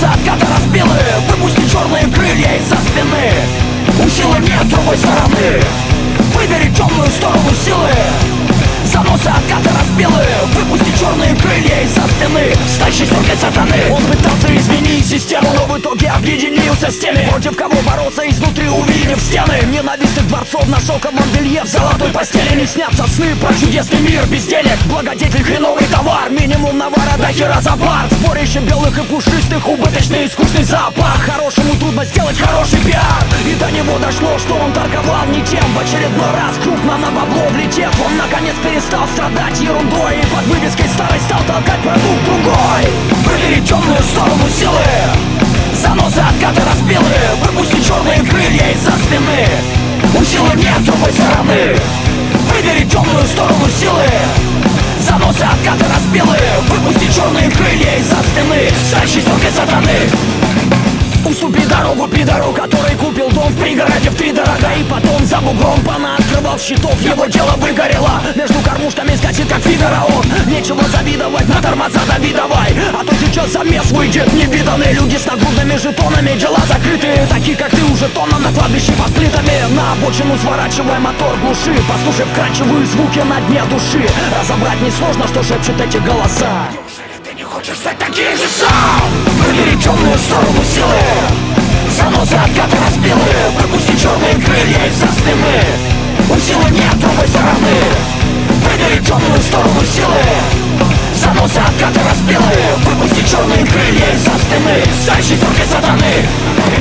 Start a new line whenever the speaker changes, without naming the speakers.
Заносы откаты разбилы, выпусти черные крылья из-за спины. У силы нет другой стороны, выбери темную сторону силы. Заносы откаты разбилы, выпусти черные крылья из-за спины. Стань шестеркой сатаны. Он пытался изменить систему, но в итоге объединился с теми, против кого бороться изнутри, увидев стены ненавистных дворцов. Нашел команделье в золотой постели. Не снятся сны про чудесный мир без денег. Благодетель хреновый товар, минимум навара до хера за бар. Сборище белых и пушистых, убыточный и скучный зоопарк. Хорошему трудно сделать хороший пиар, и до него дошло, что он торговал не тем. В очередной раз крупно на бабло влетев, он наконец перестал страдать ерундой и под вывеской старой стал толкать продукт другой. Выбери темную сторону силы. Заносы откаты разбилы, выпусти черные крылья из-за спины. У силы нет другой стороны, выбери темную сторону силы. Заносы откаты разбилы, выпусти черные крылья из-за спины. Стань шестеркой сатаны. Уступи дорогу пидору, который купил дом в пригороде втридорога, и потом за бугром понаоткрывал щитов. Его дело выгорело, между кормушками скачет как Фигаро он. Нечего завидовать, на тормоза дави давай, а то сейчас замес выйдет невиданный. Люди с нагрудными жетонами, дела закрытые, такие как ты уже тонна на кладбище под плитами. На обочину сворачивай, мотор глуши, послушай вкрадчивые звуки на дне души. Разобрать несложно, что шепчут эти голоса. Ты не хочешь стать таким же сам? Выбери темную сторону силы. Заносы откаты разбилы, выпусти черные крылья из-за спины. У силы нет другой стороны, выбери темную сторону силы. Заносы откаты разбилы, выпусти черные крылья из-за спины. Стань шестеркой сатаны.